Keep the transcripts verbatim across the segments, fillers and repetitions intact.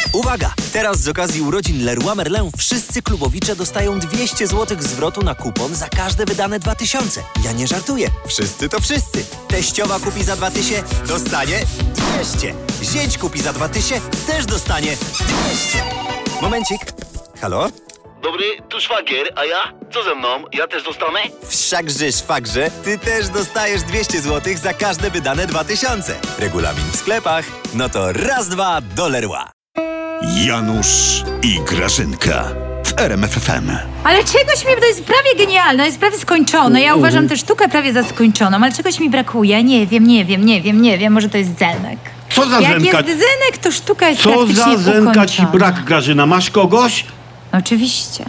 Uwaga! Teraz z okazji urodzin Leroy Merlin wszyscy klubowicze dostają dwieście złotych zwrotu na kupon za każde wydane dwa tysiące. Ja nie żartuję. Wszyscy to wszyscy. Teściowa kupi za dwa tysiące, dostanie dwieście. Zięć kupi za dwa tysiące, też dostanie dwieście. Momencik. Halo? Dobry, tu szwagier, a ja? Co ze mną? Ja też dostanę? Wszakże, szwagrze, ty też dostajesz dwieście złotych za każde wydane dwa tysiące. Regulamin w sklepach. No to raz, dwa, do Leroy. Janusz i Grażynka w R M F F M. Ale czegoś mi, to jest prawie genialne, jest prawie skończone. Ja uważam tę sztukę prawie za skończoną, ale czegoś mi brakuje. Nie wiem, nie wiem, nie wiem, nie wiem, może to jest Zenek. Co za Jak Zenka? jest Zenek, to sztuka jest Co praktycznie za Zenka ci ukończona. brak, Grażyna? Masz kogoś? Oczywiście.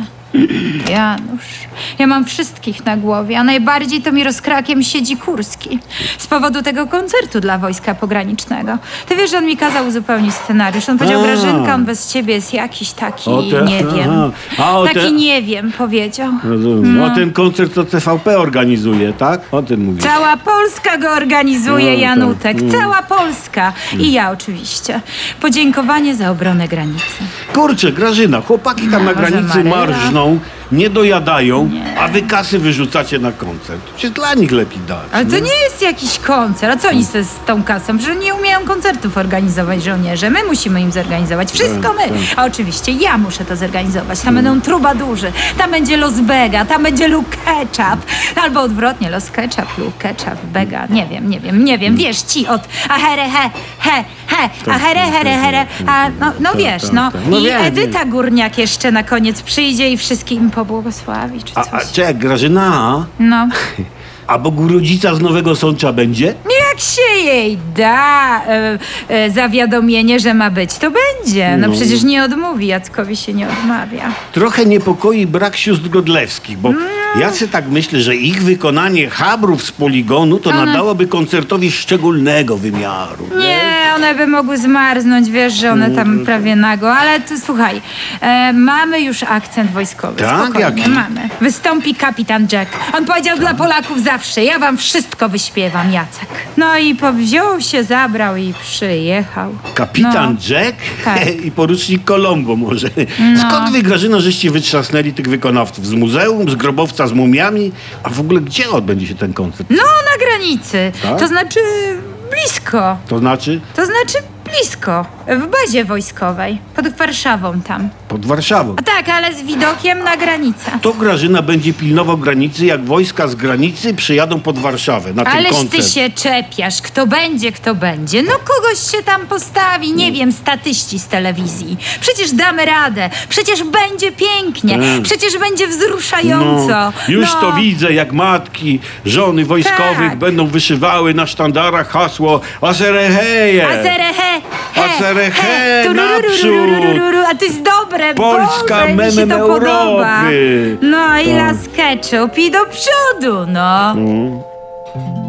Janusz, ja mam wszystkich na głowie, a najbardziej to mi rozkrakiem siedzi Kurski. Z powodu tego koncertu dla Wojska Pogranicznego. Ty wiesz, że on mi kazał uzupełnić scenariusz. On powiedział, A. Grażynka, on bez ciebie jest jakiś taki, O te- nie wiem. aha. A o taki te- nie wiem, powiedział. Rozumiem. No. ten koncert to T V P organizuje, tak? O tym mówisz. Cała Polska go organizuje, No, Janutek. tak. Mm. Cała Polska. I ja oczywiście. Podziękowanie za obronę granicy. Kurczę, Grażyna, chłopaki tam na Może granicy Maryla? marżną, nie dojadają, Nie. a wy kasy wyrzucacie na koncert. Przecież dla nich lepiej dać. Ale to nie? nie jest jakiś koncert. A co oni z, z tą kasą? Przecież nie umieją koncertów organizować żołnierze. My musimy im zorganizować. Wszystko my. A oczywiście ja muszę to zorganizować. Tam będą trubadurzy, tam będzie Los Bega, tam będzie Luke Ketchup. Albo odwrotnie, Los Ketchup, Luke Ketchup, Bega. Nie wiem, nie wiem, nie wiem. Wiesz, ci od ahere, he, he, he, ahere, here, here. A, no, no wiesz, no. tak. No I wiem, Edyta Górniak jeszcze na koniec przyjdzie i wszystkim pobłogosławi, czy A, coś. a czek, Grażyna, No. a Bogu rodzica z Nowego Sącza będzie? Jak się jej da e, e, zawiadomienie, że ma być, to będzie. No, No. przecież nie odmówi, Jackowi się nie odmawia. Trochę niepokoi brak sióstr Godlewskich, bo ja sobie tak myślę, że ich wykonanie chabrów z poligonu to One- nadałoby koncertowi szczególnego wymiaru. Nie, one by mogły zmarznąć, wiesz, że one tam prawie nago, ale to słuchaj, e, mamy już akcent wojskowy, Tak? spokojnie, Jaki? mamy. Wystąpi kapitan Jack. On powiedział dla Polaków zawsze, ja wam wszystko wyśpiewam, Jacek. No i powziął się, zabrał i przyjechał. Kapitan No. Jack Tak. i porucznik Colombo może. Skąd wy, Grażyna, żeście wytrzasnęli tych wykonawców? Z muzeum, z grobowca z mumiami? A w ogóle gdzie odbędzie się ten koncert? No, na granicy, Tak? to znaczy blisko. To znaczy To znaczy blisko, w bazie wojskowej, pod Warszawą tam. pod Warszawą. A tak, ale z widokiem na granicę. To Grażyna będzie pilnował granicy, jak wojska z granicy przyjadą pod Warszawę na ten Ależ koncert. ty się czepiasz, kto będzie, kto będzie. No kogoś się tam postawi, nie wiem, statyści z telewizji. Przecież damy radę, przecież będzie pięknie, Mm. przecież będzie wzruszająco. No, już No. to widzę, jak matki, żony wojskowych Tak. będą wyszywały na sztandarach hasło Asereheje. Azerehe, he, Aserehe, he, naprzód. A to jest dobre, Polska Boże, mi się memem to podoba. Europy. No i Tak. las ketchup i do przodu, no. No.